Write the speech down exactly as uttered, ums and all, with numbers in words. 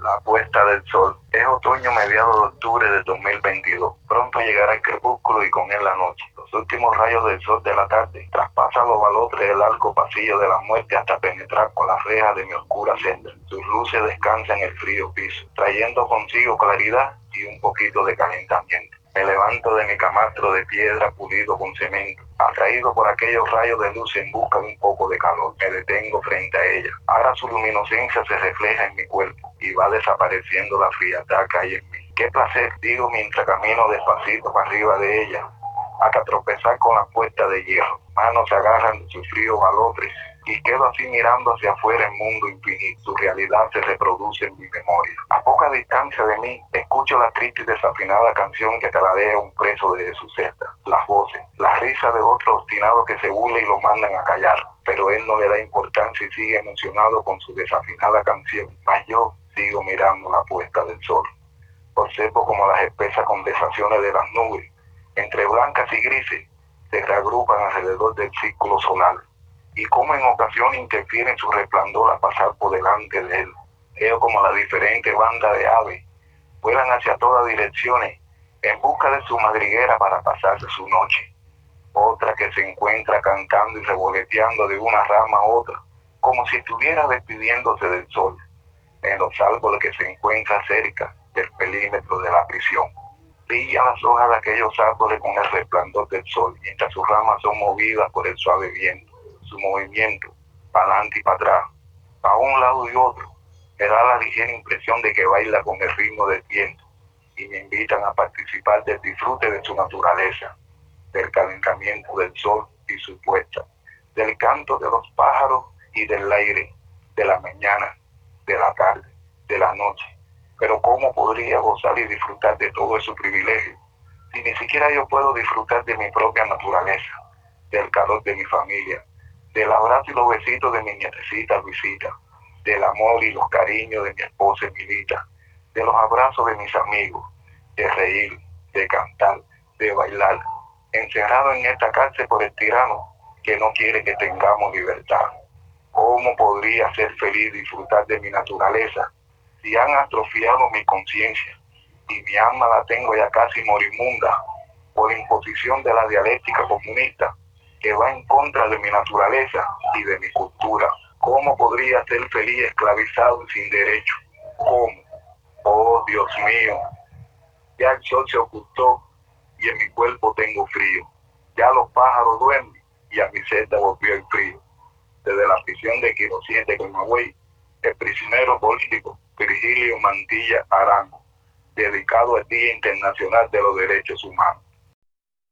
La puesta del sol. Es otoño mediados de octubre de dos mil veintidós. Pronto llegará el crepúsculo y con él la noche. Los últimos rayos del sol de la tarde traspasan los balotres del largo pasillo de la muerte hasta penetrar con las rejas de mi oscura celda. Sus luces descansan en el frío piso, trayendo consigo claridad y un poquito de calentamiento. Me levanto de mi camastro de piedra pulido con cemento, atraído por aquellos rayos de luz en busca de un poco de calor. Me detengo frente a ella. Ahora su luminosencia se refleja en mi cuerpo y va desapareciendo la frialdad que hay en mí. Qué placer, digo mientras camino despacito para arriba de ella, hasta tropezar con la puerta de hierro. Manos se agarran de sus fríos balotres y quedo así mirando hacia afuera el mundo infinito. Su realidad se reproduce en mi memoria. A poca distancia de mí, escucho la triste y desafinada canción que taladea un preso desde su celda. Las voces, la risa de otro obstinado que se burla y lo mandan a callar. Pero él no le da importancia y sigue emocionado con su desafinada canción. Mas yo sigo mirando la puesta del sol. Observo como las espesas condensaciones de las nubes, entre blancas y grises, se reagrupan alrededor del círculo solar, y como en ocasiones interfieren su resplandor a pasar por delante de él. Veo como las diferentes bandas de aves vuelan hacia todas direcciones en busca de su madriguera para pasarse su noche. Otra que se encuentra cantando y revoloteando de una rama a otra, como si estuviera despidiéndose del sol, en los árboles que se encuentran cerca del perímetro de la prisión. Brillan las hojas de aquellos árboles con el resplandor del sol, mientras sus ramas son movidas por el suave viento. Su movimiento, para adelante y para atrás, para un lado y otro, me da la ligera impresión de que baila con el ritmo del viento y me invitan a participar del disfrute de su naturaleza, del calentamiento del sol y su puesta, del canto de los pájaros y del aire, de la mañana, de la tarde, de la noche. Pero ¿cómo podría gozar y disfrutar de todo ese privilegio si ni siquiera yo puedo disfrutar de mi propia naturaleza, del calor de mi familia, del abrazo y los besitos de mi nietecita Luisita, del amor y los cariños de mi esposa Emilita, de los abrazos de mis amigos, de reír, de cantar, de bailar, encerrado en esta cárcel por el tirano que no quiere que tengamos libertad? ¿Cómo podría ser feliz y disfrutar de mi naturaleza si han atrofiado mi conciencia y mi alma la tengo ya casi moribunda por imposición de la dialéctica comunista que va en contra de mi naturaleza y de mi cultura? ¿Cómo podría ser feliz esclavizado y sin derecho? ¿Cómo? Oh, Dios mío, ya el sol se ocultó y en mi cuerpo tengo frío. Ya los pájaros duermen y a mi celda volvió el frío. Desde la prisión de Quiro siete con Magüey, el prisionero político Virgilio Mantilla Arango, dedicado al Día Internacional de los Derechos Humanos.